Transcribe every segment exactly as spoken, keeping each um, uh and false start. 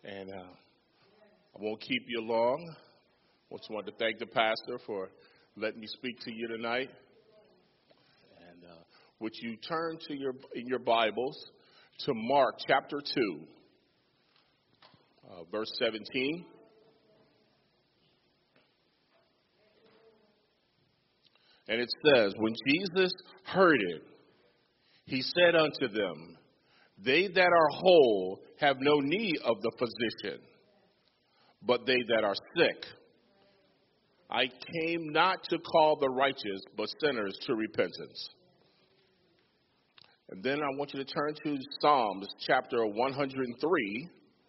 And uh, I won't keep you long. I just wanted to thank the pastor for letting me speak to you tonight. And uh, would you turn to your in your Bibles to Mark chapter two, uh, verse seventeen. And it says, when Jesus heard it, he said unto them, they that are whole have no need of the physician, but they that are sick. I came not to call the righteous, but sinners to repentance. And then I want you to turn to Psalms chapter one hundred three.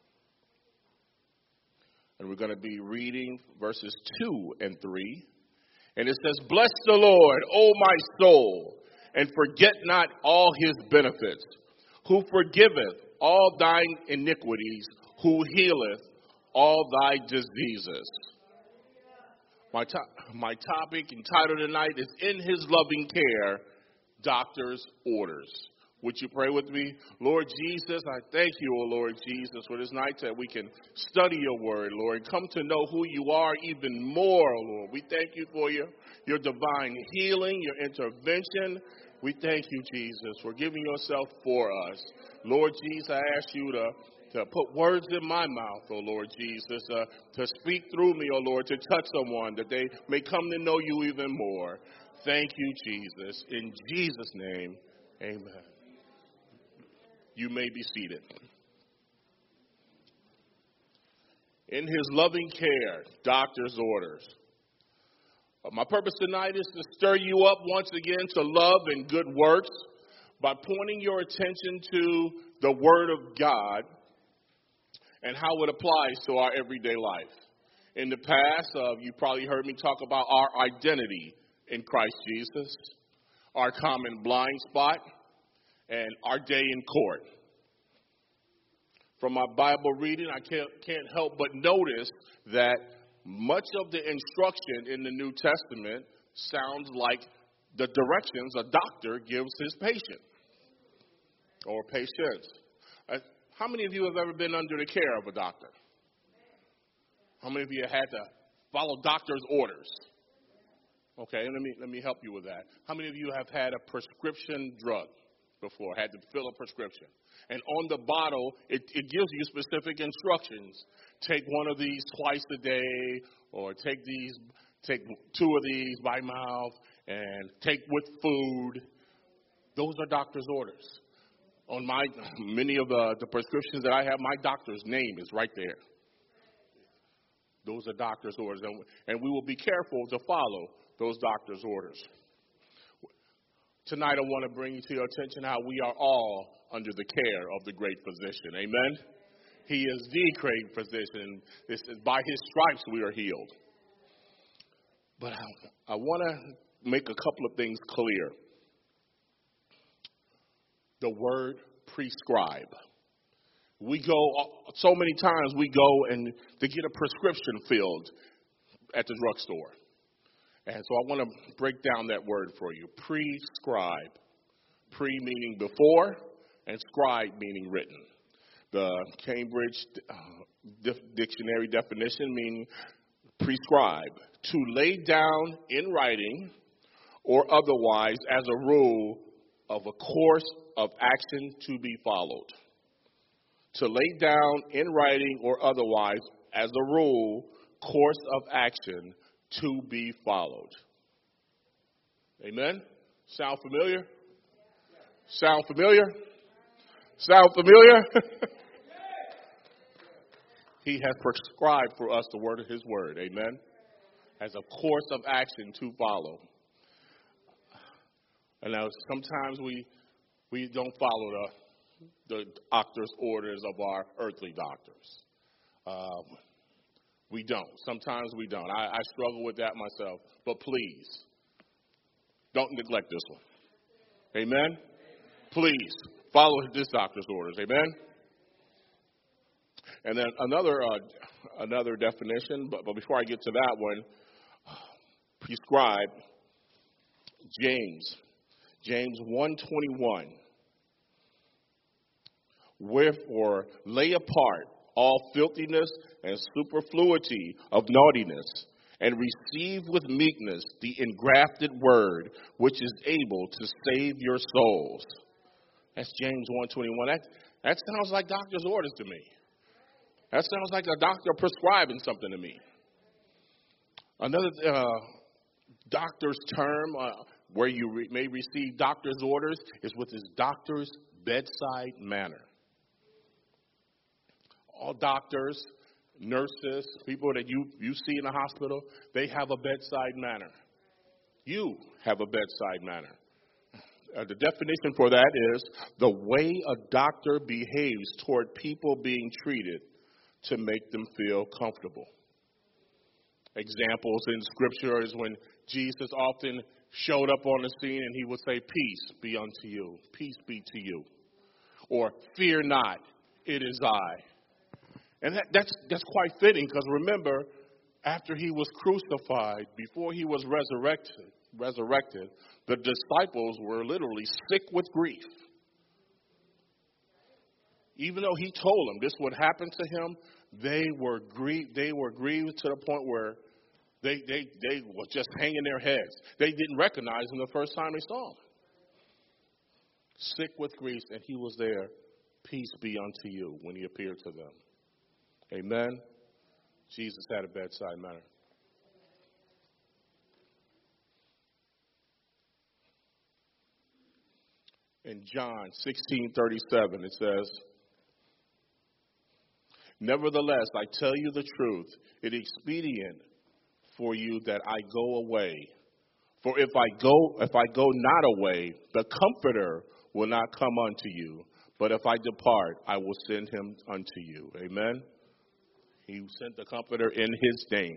And we're going to be reading verses two and three. And it says, bless the Lord, O my soul, and forget not all his benefits, who forgiveth all thine iniquities, who healeth all thy diseases. My, to- my topic entitled tonight is In His Loving Care, Doctor's Orders. Would you pray with me? Lord Jesus, I thank you, O Lord Jesus, for this night that we can study your word, Lord, come to know who you are even more, Lord. We thank you for your, your divine healing, your intervention. We thank you, Jesus, for giving yourself for us. Lord Jesus, I ask you to, to put words in my mouth, oh Lord Jesus, uh, to speak through me, oh Lord, to touch someone that they may come to know you even more. Thank you, Jesus. In Jesus' name, amen. You may be seated. In his loving care, doctor's orders. My purpose tonight is to stir you up once again to love and good works by pointing your attention to the Word of God and how it applies to our everyday life. In the past, uh, you probably heard me talk about our identity in Christ Jesus, our common blind spot, and our day in court. From my Bible reading, I can't, can't help but notice that much of the instruction in the New Testament sounds like the directions a doctor gives his patient or patients. Uh, how many of you have ever been under the care of a doctor? How many of you had to follow doctor's orders? Okay, let me let me help you with that. How many of you have had a prescription drug before, had to fill a prescription? And on the bottle, it, it gives you specific instructions. Take one of these twice a day, or take these, take two of these by mouth, and take with food. Those are doctor's orders. On my many of the, the prescriptions that I have, my doctor's name is right there. Those are doctor's orders, and, and we will be careful to follow those doctor's orders. Tonight, I want to bring to your attention how we are all under the care of the great physician. Amen? He is the great physician. This is by his stripes we are healed. But I, I want to make a couple of things clear. The word prescribe. We go, so many times we go and to get a prescription filled at the drugstore. And so I want to break down that word for you. Prescribe. Pre meaning before, and scribe meaning written. The Cambridge uh, Dictionary definition meaning prescribe. To lay down in writing or otherwise as a rule of a course of action to be followed. To lay down in writing or otherwise as a rule, course of action to be followed. Amen? Sound familiar? Sound familiar? Sound familiar? He has prescribed for us the word of his word. Amen? As a course of action to follow. And now sometimes we we don't follow the, the doctor's orders of our earthly doctors. Um, We don't. Sometimes we don't. I, I struggle with that myself. But please, don't neglect this one. Amen? Please, follow this doctor's orders. Amen? And then another uh, another definition, but, but before I get to that one, prescribe, James. James one twenty-one. Wherefore, lay apart all filthiness and superfluity of naughtiness, and receive with meekness the engrafted word, which is able to save your souls. That's James one twenty-one. That, that sounds like doctor's orders to me. That sounds like a doctor prescribing something to me. Another uh, doctor's term uh, where you re- may receive doctor's orders is with his doctor's bedside manner. All doctors, nurses, people that you, you see in the hospital, they have a bedside manner. You have a bedside manner. Uh, the definition for that is the way a doctor behaves toward people being treated to make them feel comfortable. Examples in Scripture is when Jesus often showed up on the scene and he would say, "Peace be unto you, peace be to you," or "Fear not, it is I." And that, that's, that's quite fitting, because remember, after he was crucified, before he was resurrected, resurrected, the disciples were literally sick with grief. Even though he told them this would happen to him, they were grieved. They were grieved to the point where they, they, they were just hanging their heads. They didn't recognize him the first time they saw him. Sick with grief, and he was there. Peace be unto you when he appeared to them. Amen. Jesus had a bedside manner. In John sixteen thirty-seven, it says, "Nevertheless, I tell you the truth, it is expedient for you that I go away. For if I go, if I go not away, the Comforter will not come unto you. But if I depart, I will send him unto you." Amen. He sent the Comforter in his name.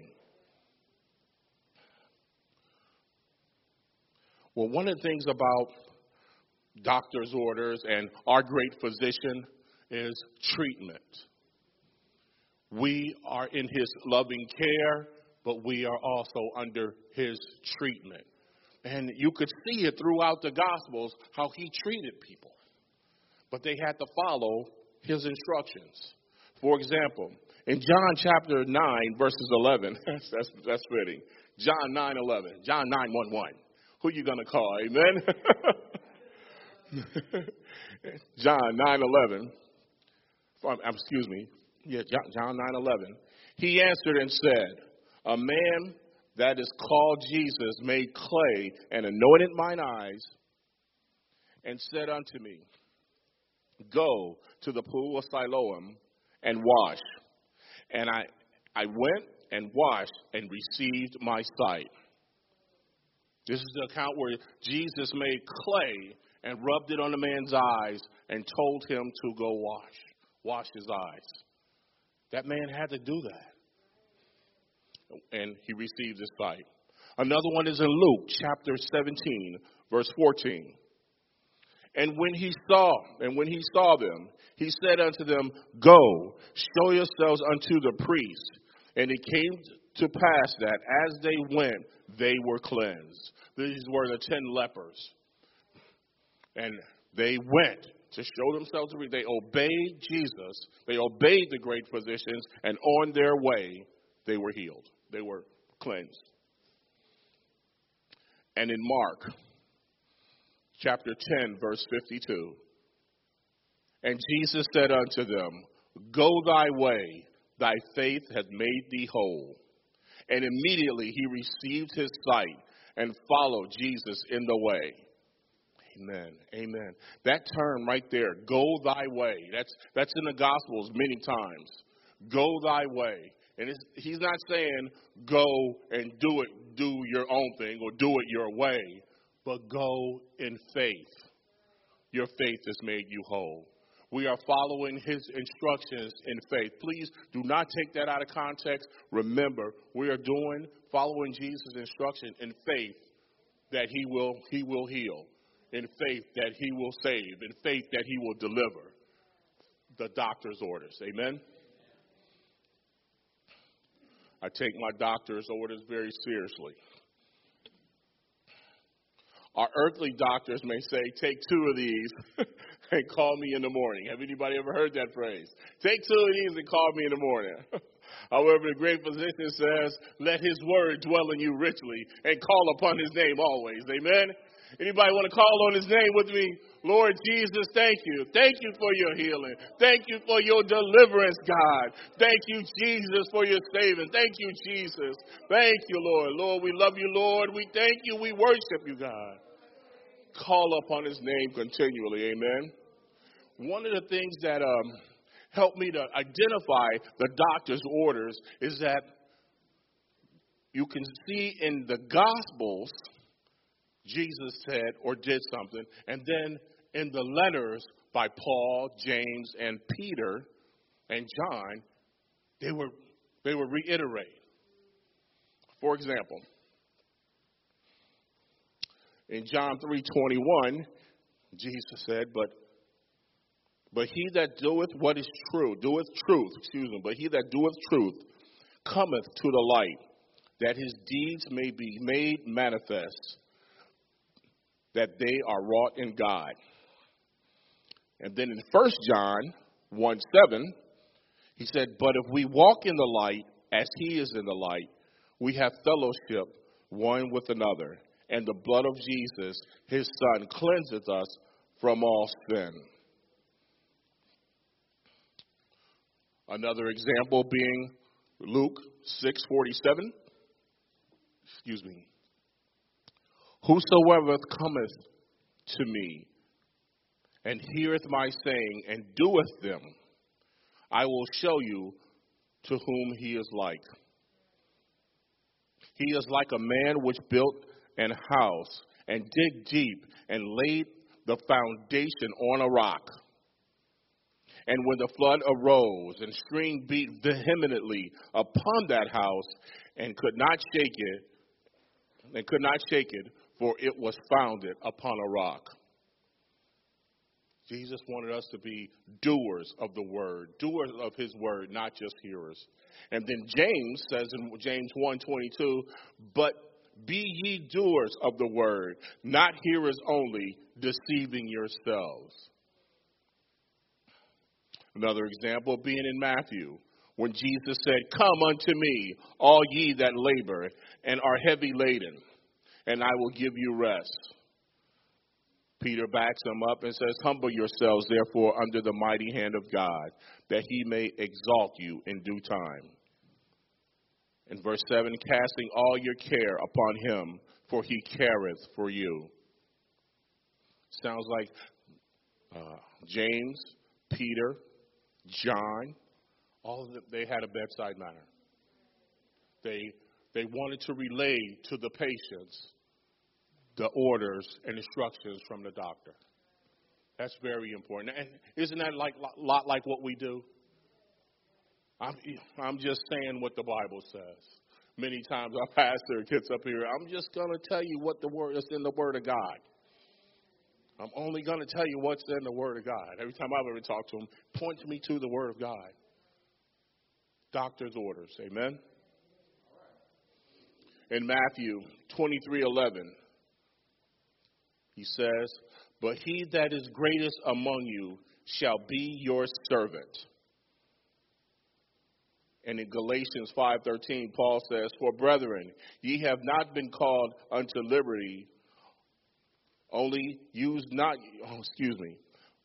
Well, one of the things about doctor's orders and our great physician is treatment. We are in his loving care, but we are also under his treatment. And you could see it throughout the Gospels how he treated people. But they had to follow his instructions. For example, in John chapter nine, verses eleven, that's, that's fitting. John nine eleven, John nine one one. Who you going to call? Amen? John nine eleven. Excuse me. Yeah, John nine eleven. He answered and said, "A man that is called Jesus made clay and anointed mine eyes and said unto me, Go to the pool of Siloam and wash. And I, I went and washed and received my sight." This is the account where Jesus made clay and rubbed it on the man's eyes and told him to go wash, wash his eyes. That man had to do that. And he received his sight. Another one is in Luke chapter seventeen, verse fourteen. And when he saw, and when he saw them, he said unto them, Go, show yourselves unto the priest. And it came to pass that as they went, they were cleansed. These were the ten lepers. And they went to show themselves to the priest. They obeyed Jesus. They obeyed the great physicians. And on their way, they were healed. They were cleansed. And in Mark chapter ten, verse fifty-two. And Jesus said unto them, Go thy way, thy faith hath made thee whole. And immediately he received his sight and followed Jesus in the way. Amen. Amen. That term right there, go thy way, that's that's in the Gospels many times. Go thy way. And it's, he's not saying go and do it, do your own thing or do it your way, but go in faith. Your faith has made you whole. We are following his instructions in faith. Please do not take that out of context. Remember, we are doing, following Jesus' instruction in faith that he will, he will heal, in faith that he will save, in faith that he will deliver the doctor's orders. Amen? I take my doctor's orders very seriously. Our earthly doctors may say, take two of these and call me in the morning. Have anybody ever heard that phrase? Take two of these and call me in the morning. However, the great physician says, let his word dwell in you richly and call upon his name always. Amen? Anybody want to call on his name with me? Lord Jesus, thank you. Thank you for your healing. Thank you for your deliverance, God. Thank you, Jesus, for your saving. Thank you, Jesus. Thank you, Lord. Lord, we love you, Lord. We thank you. We worship you, God. Call upon his name continually. Amen. One of the things that um, helped me to identify the doctor's orders is that you can see in the Gospels, Jesus said or did something, and then in the letters by Paul, James, and Peter, and John, they were they were reiterated. For example, in John three twenty-one, Jesus said, but but he that doeth what is true, doeth truth, excuse me, but he that doeth truth cometh to the light, that his deeds may be made manifest, that they are wrought in God. And then in First John one seven, he said, but if we walk in the light as he is in the light, we have fellowship one with another, and the blood of Jesus, his son, cleanseth us from all sin. Another example being Luke six forty-seven. Excuse me. Whosoever cometh to me and heareth my saying and doeth them, I will show you to whom he is like. He is like a man which built an house and dig deep and laid the foundation on a rock. And when the flood arose and stream beat vehemently upon that house and could not shake it, and could not shake it, for it was founded upon a rock. Jesus wanted us to be doers of the word, doers of his word, not just hearers. And then James says in James one twenty-two, but be ye doers of the word, not hearers only, deceiving yourselves. Another example being in Matthew, when Jesus said, come unto me, all ye that labor and are heavy laden, and I will give you rest. Peter backs him up and says, humble yourselves, therefore, under the mighty hand of God, that he may exalt you in due time. In verse seven, casting all your care upon him, for he careth for you. Sounds like uh, James, Peter, John, all of them, they had a bedside manner. They, they wanted to relay to the patients the orders and instructions from the doctor. That's very important. And isn't that like a lot like what we do? I'm, I'm just saying what the Bible says. Many times our pastor gets up here, I'm just going to tell you what the word is in the Word of God. I'm only going to tell you what's in the Word of God. Every time I've ever talked to him, point me to the Word of God. Doctor's orders. Amen? In Matthew twenty-three eleven, he says, but he that is greatest among you shall be your servant. And in Galatians five thirteen, Paul says, for brethren, ye have not been called unto liberty, only use not, oh, excuse me.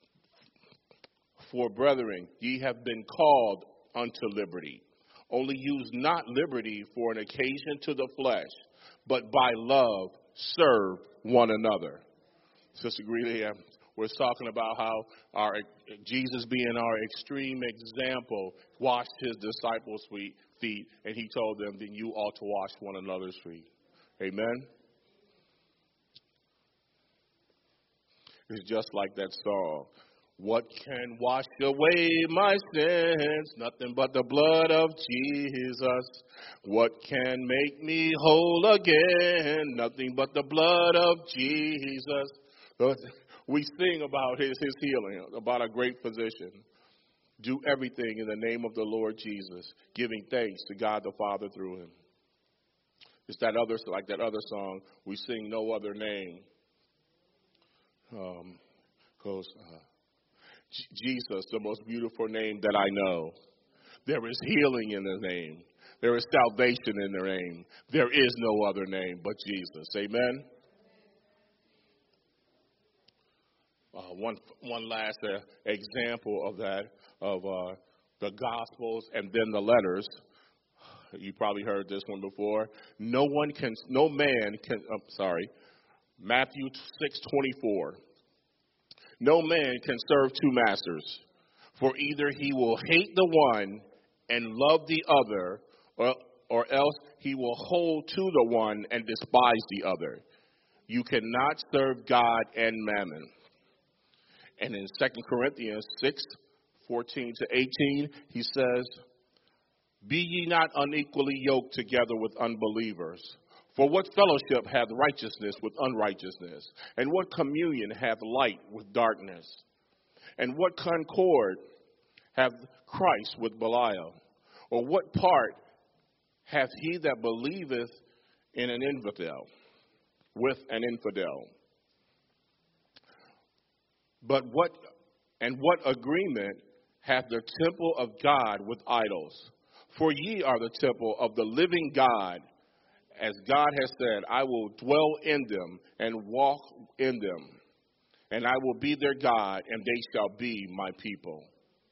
For brethren, ye have been called unto liberty. Only use not liberty for an occasion to the flesh, but by love serve one another. Sister Greeley was talking about how our Jesus, being our extreme example, washed his disciples' feet, and he told them, then you ought to wash one another's feet. Amen? It's just like that song. What can wash away my sins? Nothing but the blood of Jesus. What can make me whole again? Nothing but the blood of Jesus. We sing about his, his healing, about a great physician. Do everything in the name of the Lord Jesus, giving thanks to God the Father through him. It's that other, like that other song, we sing no other name Um, goes, uh, Jesus, the most beautiful name that I know. There is healing in the name. There is salvation in the name. There is no other name but Jesus. Amen. Uh, one one last uh, example of that, of uh, the Gospels and then the letters. You probably heard this one before. No one can, no man can. I'm sorry, Matthew six twenty-four. No man can serve two masters, for either he will hate the one and love the other, or, or else he will hold to the one and despise the other. You cannot serve God and mammon. And in Second Corinthians six fourteen to eighteen, he says, be ye not unequally yoked together with unbelievers. For what fellowship hath righteousness with unrighteousness? And what communion hath light with darkness? And what concord hath Christ with Belial? Or what part hath he that believeth in an infidel, with an infidel? But what, and what agreement hath the temple of God with idols? For ye are the temple of the living God. As God has said, I will dwell in them and walk in them, and I will be their God, and they shall be my people.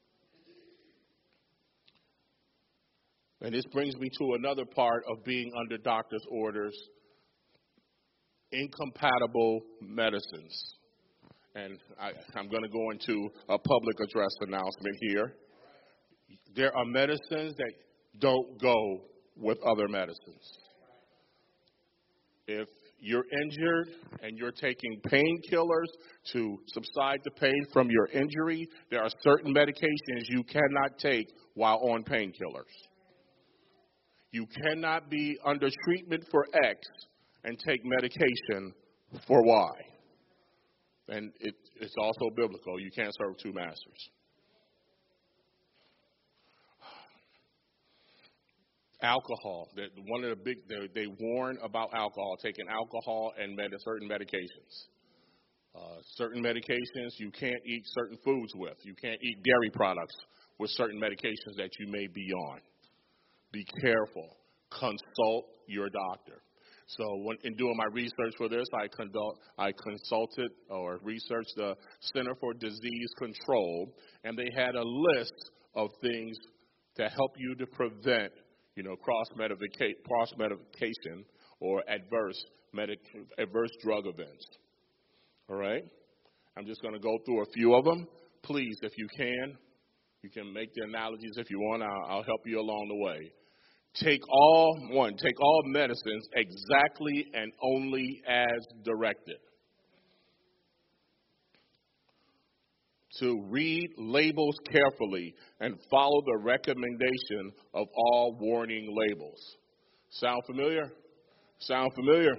And this brings me to another part of being under doctor's orders, incompatible medicines. And I, I'm going to go into a public address announcement here. There are medicines that don't go with other medicines. If you're injured and you're taking painkillers to subside the pain from your injury, there are certain medications you cannot take while on painkillers. You cannot be under treatment for X and take medication for Y. And it, it's also biblical. You can't serve two masters. Alcohol. One of the big, they, they warn about alcohol, taking alcohol and med, certain medications. Uh, certain medications you can't eat certain foods with. You can't eat dairy products with certain medications that you may be on. Be careful. Consult your doctor. So when, in doing my research for this, I, consult, I consulted or researched the Center for Disease Control, and they had a list of things to help you to prevent, you know, cross-medication cross medication or adverse, medic, adverse drug events. All right? I'm just going to go through a few of them. Please, if you can, you can make the analogies if you want. I'll, I'll help you along the way. Take all, one, take all medicines exactly and only as directed. To read labels carefully and follow the recommendation of all warning labels. Sound familiar? Sound familiar?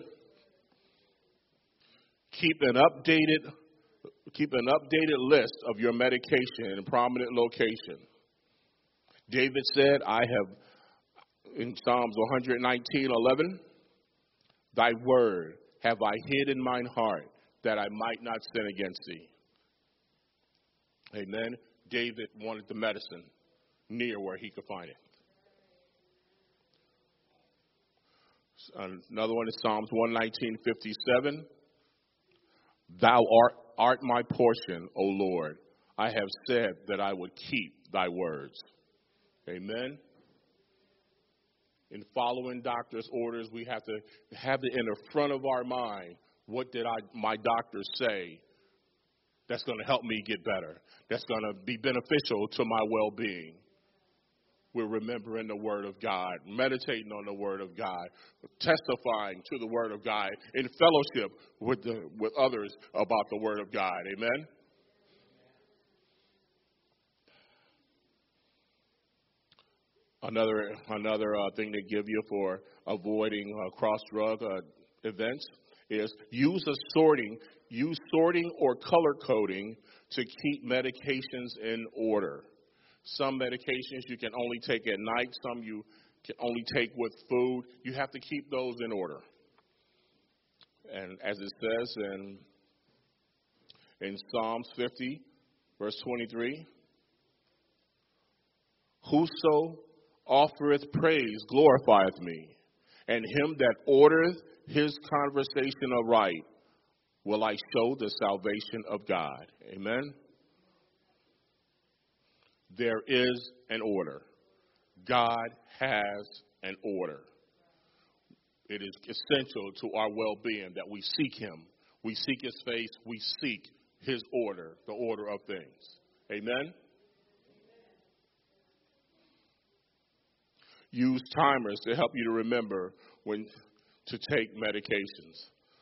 Keep an updated, keep an updated list of your medication in a prominent location. David said, I have, in Psalms one nineteen eleven, thy word have I hid in mine heart, that I might not sin against thee. Amen. David wanted the medicine near where he could find it. Another one is Psalms one nineteen fifty-seven. Thou art, art my portion, O Lord. I have said that I would keep thy words. Amen. In following doctor's orders, we have to have it in the front of our mind. What did I, my doctor say that's going to help me get better? That's going to be beneficial to my well-being. We're remembering the Word of God, meditating on the Word of God, testifying to the Word of God, in fellowship with the, with others about the Word of God. Amen? Another another uh, thing they give you for avoiding uh, cross-drug uh, events is use a sorting, use sorting or color coding to keep medications in order. Some medications you can only take at night. Some you can only take with food. You have to keep those in order. And as it says in In Psalms fifty, verse twenty-three, whoso offereth praise glorifieth me, and him that ordereth his conversation aright will I show the salvation of God. Amen. There is an order. God has an order. It is essential to our well-being that we seek him. We seek his face. We seek his order, the order of things. Amen. Use timers to help you to remember when to take medications.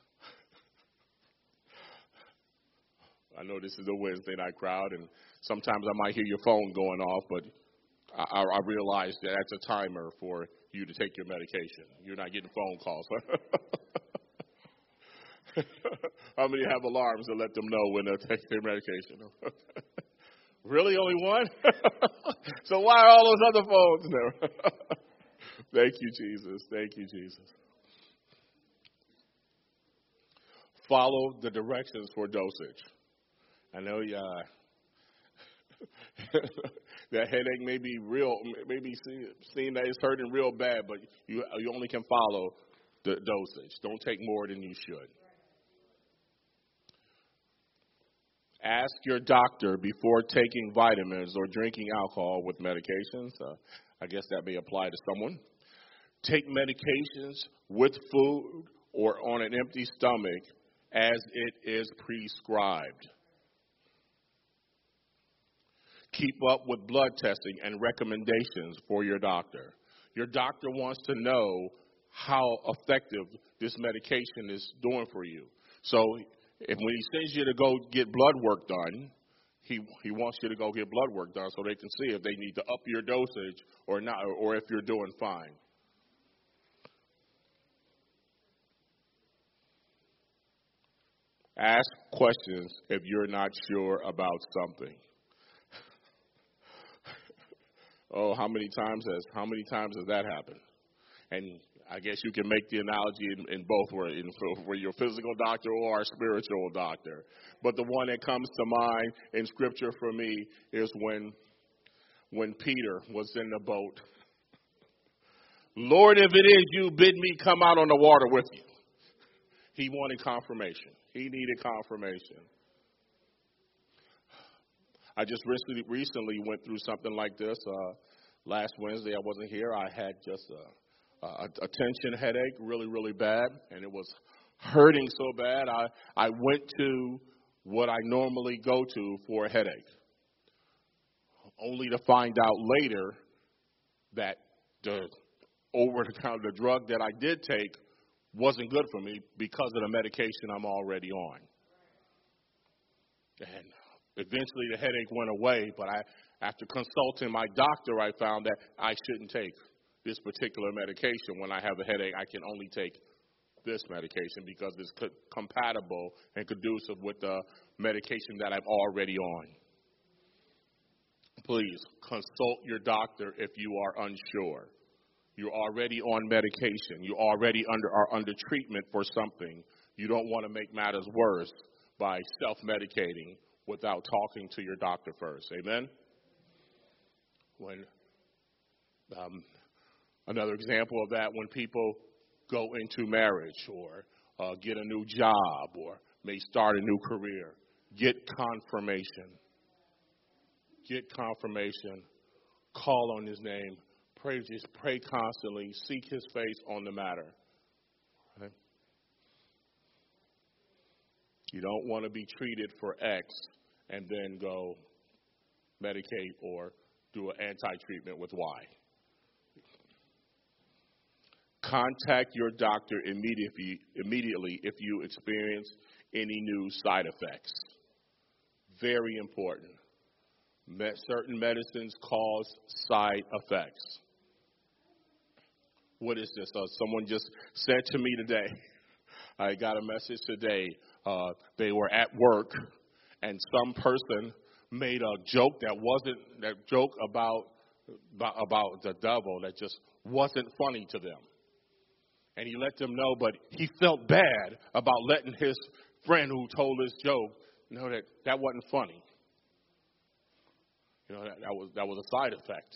I know this is a Wednesday night crowd, and sometimes I might hear your phone going off, but I, I realize that that's a timer for you to take your medication. You're not getting phone calls. How many have alarms to let them know when they'll take their medication? Really, only one? So why are all those other phones there? Thank you, Jesus. Thank you, Jesus. Follow the directions for dosage. I know uh, that headache may be real, maybe seem that it's hurting real bad, but you you only can follow the dosage. Don't take more than you should. Ask your doctor before taking vitamins or drinking alcohol with medications. Uh, I guess that may apply to someone. Take medications with food or on an empty stomach as it is prescribed. Keep up with blood testing and recommendations for your doctor. Your doctor wants to know how effective this medication is doing for you. So if when he sends you to go get blood work done, he he wants you to go get blood work done so they can see if they need to up your dosage or not, or if you're doing fine. Ask questions if you're not sure about something. Oh, how many times has how many times has that happened? And I guess you can make the analogy in, in both, where in, for your physical doctor or our spiritual doctor. But the one that comes to mind in Scripture for me is when when Peter was in the boat. Lord, if it is you, bid me come out on the water with you. He wanted confirmation. He needed confirmation. I just recently, recently went through something like this. Uh, last Wednesday, I wasn't here. I had just a, a, a tension headache, really, really bad, and it was hurting so bad. I, I went to what I normally go to for a headache, only to find out later that the over-the-counter the drug that I did take wasn't good for me because of the medication I'm already on. And eventually the headache went away, but I, after consulting my doctor, I found that I shouldn't take this particular medication. When I have a headache, I can only take this medication because it's co- compatible and conducive with the medication that I'm already on. Please consult your doctor if you are unsure. You're already on medication. You already under are under treatment for something. You don't want to make matters worse by self-medicating without talking to your doctor first. Amen? When um, another example of that, when people go into marriage or uh, get a new job or may start a new career, get confirmation. Get confirmation. Call on his name. Pray, just pray constantly. Seek his face on the matter. Right? You don't want to be treated for X and then go medicate or do an anti-treatment with Y. Contact your doctor immediately, immediately if you experience any new side effects. Very important. Me- certain medicines cause side effects. What is this? Uh, someone just said to me today, I got a message today. Uh, they were at work, and some person made a joke that wasn't, that joke about, about the devil that just wasn't funny to them. And he let them know, but he felt bad about letting his friend who told this joke know that that wasn't funny. You know, that, that was that was a side effect.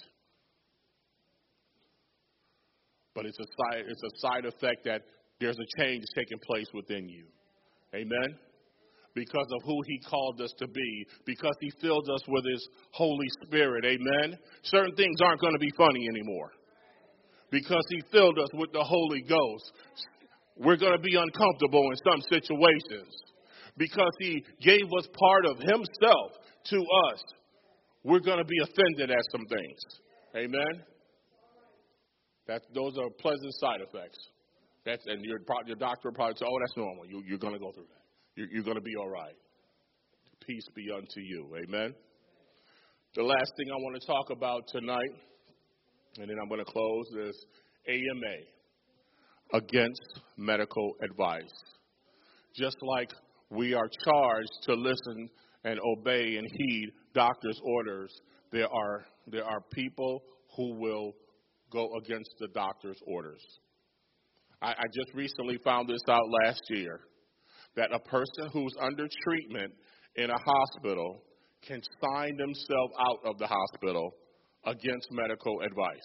But it's a side it's a side effect that there's a change taking place within you. Amen? Because of who he called us to be, because he filled us with his Holy Spirit. Amen? Certain things aren't going to be funny anymore. Because he filled us with the Holy Ghost. We're going to be uncomfortable in some situations. Because he gave us part of himself to us, we're going to be offended at some things. Amen? That, those are pleasant side effects. That's, and your, your doctor will probably say, oh, that's normal. You, you're going to go through that. You're, you're going to be all right. Peace be unto you. Amen? The last thing I want to talk about tonight, and then I'm going to close, is A M A, against medical advice. Just like we are charged to listen and obey and heed doctor's orders, there are there are people who will go against the doctor's orders. I, I just recently found this out last year, that a person who's under treatment in a hospital can sign themselves out of the hospital against medical advice.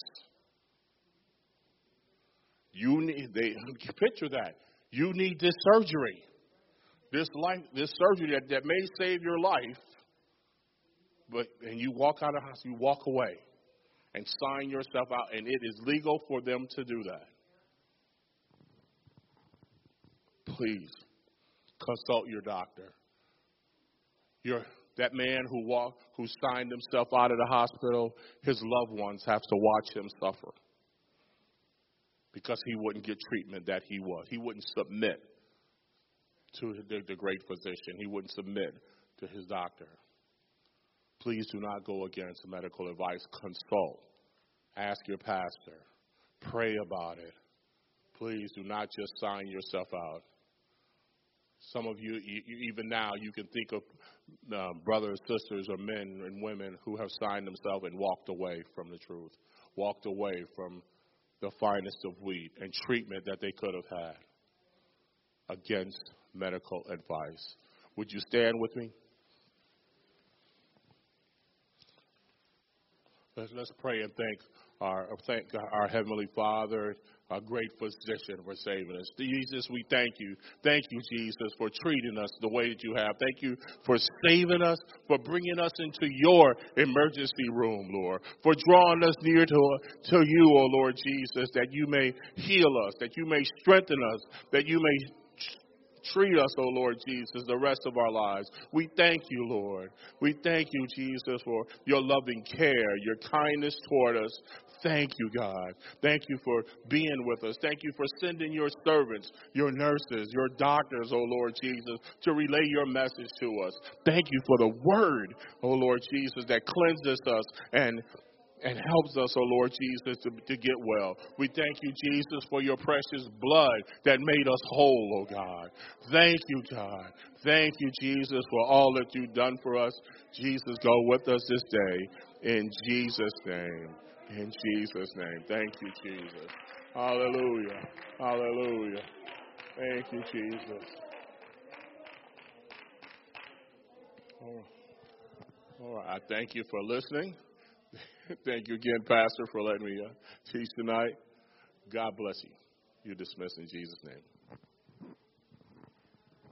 You need, they picture that. You need this surgery. This life, this surgery that, that may save your life, but and you walk out of the hospital, you walk away and sign yourself out, and it is legal for them to do that. Please consult your doctor. Your that man who walked, who signed himself out of the hospital, his loved ones have to watch him suffer because he wouldn't get treatment that he was. He wouldn't submit to the, the great physician. He wouldn't submit to his doctor. Please do not go against medical advice. Consult. Ask your pastor. Pray about it. Please do not just sign yourself out. Some of you, you even now, you can think of um, brothers, sisters, or men and women who have signed themselves and walked away from the truth, walked away from the finest of wheat and treatment that they could have had against medical advice. Would you stand with me? Let's, let's pray and thank our, thank our Heavenly Father, our great physician, for saving us. Jesus, we thank you. Thank you, Jesus, for treating us the way that you have. Thank you for saving us, for bringing us into your emergency room, Lord, for drawing us near to, to you, O Lord Jesus, that you may heal us, that you may strengthen us, that you may treat us, O Lord Jesus, the rest of our lives. We thank you, Lord. We thank you, Jesus, for your loving care, your kindness toward us. Thank you, God. Thank you for being with us. Thank you for sending your servants, your nurses, your doctors, O Lord Jesus, to relay your message to us. Thank you for the word, O Lord Jesus, that cleanses us and and helps us, O Lord Jesus, to, to get well. We thank you, Jesus, for your precious blood that made us whole, O God. Thank you, God. Thank you, Jesus, for all that you've done for us. Jesus, go with us this day. In Jesus' name. In Jesus' name. Thank you, Jesus. Hallelujah. Hallelujah. Thank you, Jesus. All right. I thank you for listening. Thank you again, Pastor, for letting me uh, teach tonight. God bless you. You're dismissed in Jesus' name.